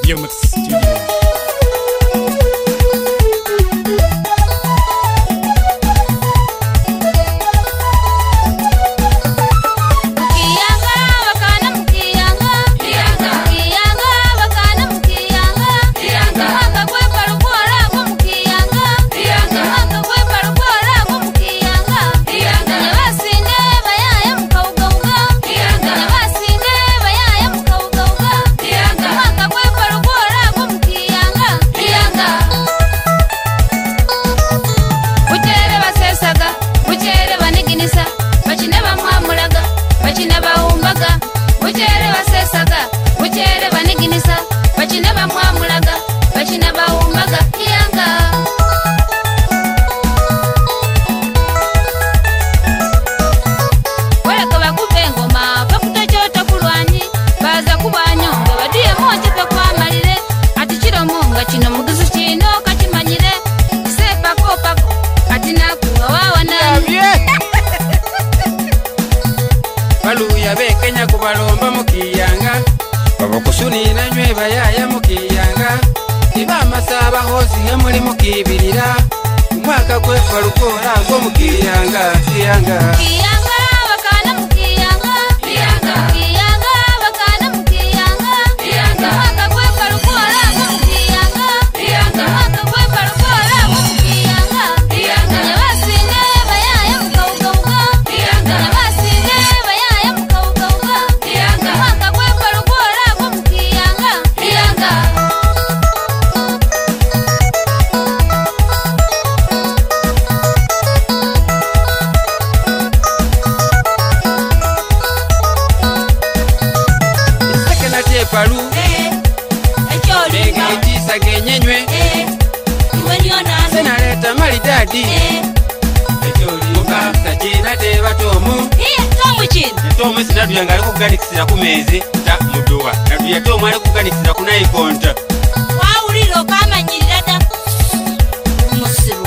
BMX Studio. Baluya bekenya kubalomba mukiyanga babokusuni nanywe bayaya mukiyanga iba masaba hozi yamuli mukibirira mwaka gwe falukora go mukiyanga kiyanga kiyanga bakana mukiyanga kiyanga kiyanga bakana mukiyanga kiyanga mwaka gwe falukora go mukiyanga kiyanga mwaka gwe falukora go mukiyanga kiyanga yabasine bayaya mukawuga kiyanga yabasine bayaya mukawuga kiyanga mwaka gwe falukora go mukiyanga kiyanga palu echoli ngejisa genyenywe iweniona senaleta malidadi echoli mukasa china teba tomu tomu chini tomu sinatuya ngali kuganikisira kumezi ta muduwa natuya tomu ali kuganikisira kunaikonta wawuliro kamanyirira da musiru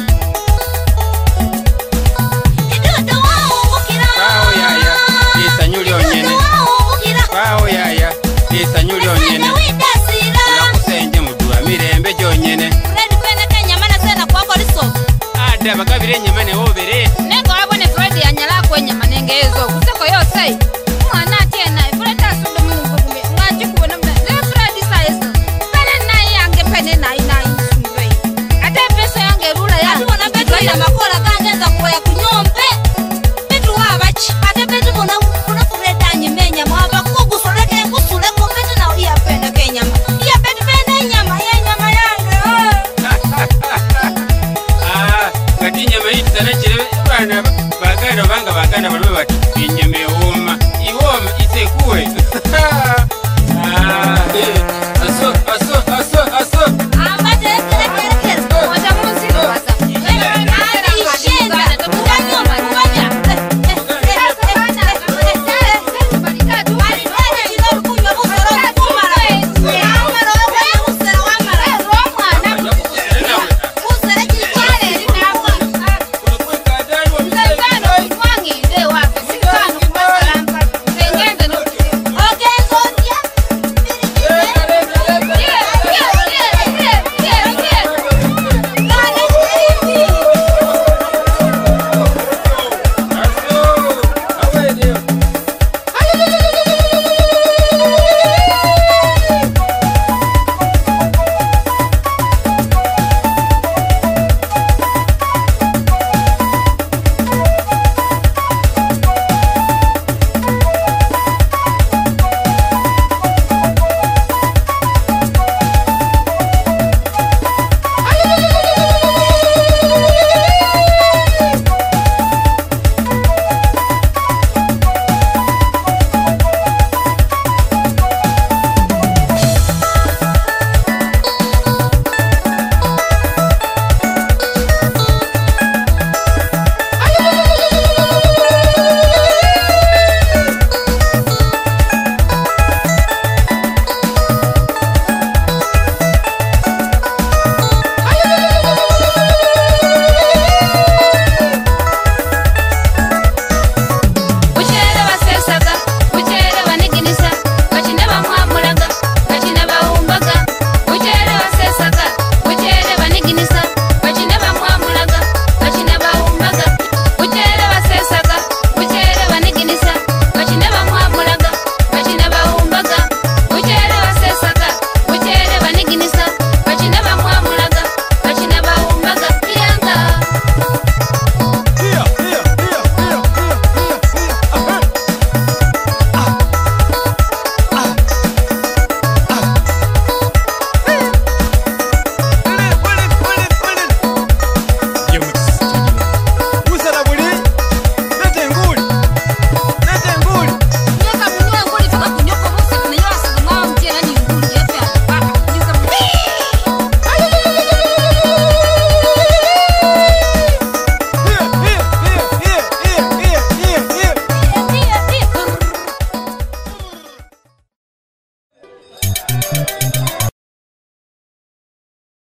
idodo wawungukira pawo yaya isanyuli onyene pawo yaya isanyuli onyene ulakusenje muduwa mirembe jonyene ada bagabire enyama newobere nenga wabone Fred yanyalako enyama nengezo kuseko yose mwana tena Fred asundo mungu mwaji kubona mna Fred size kana nayi yange pene nayi sumbe ate pesa yange rula ya atubona betu ina makola kandenza kuya kunyombe betu wabachi ate betu bona kuna Fred anyimenya mwaba kugusoleke kusuleko betu na iya pene kenyama iya betu pene nyama yange kati nyama itana chile bana bagana balwe bati inyama eoma iwoma isekuwe aso